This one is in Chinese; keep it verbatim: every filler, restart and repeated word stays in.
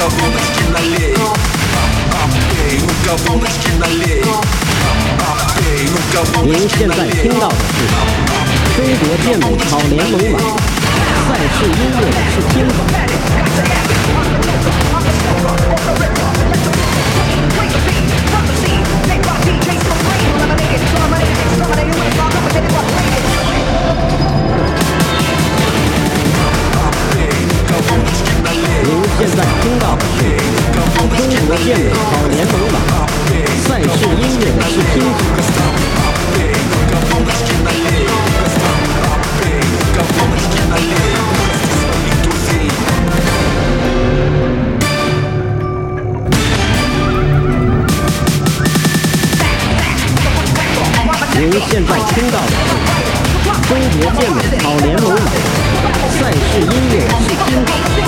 您现在听到的是中国健美操联盟网赛事音乐的试听版。您现在听到的是中国健美操联盟网赛事音乐的试听版。您现在听到的是中国健美操联盟网赛事音乐试听版。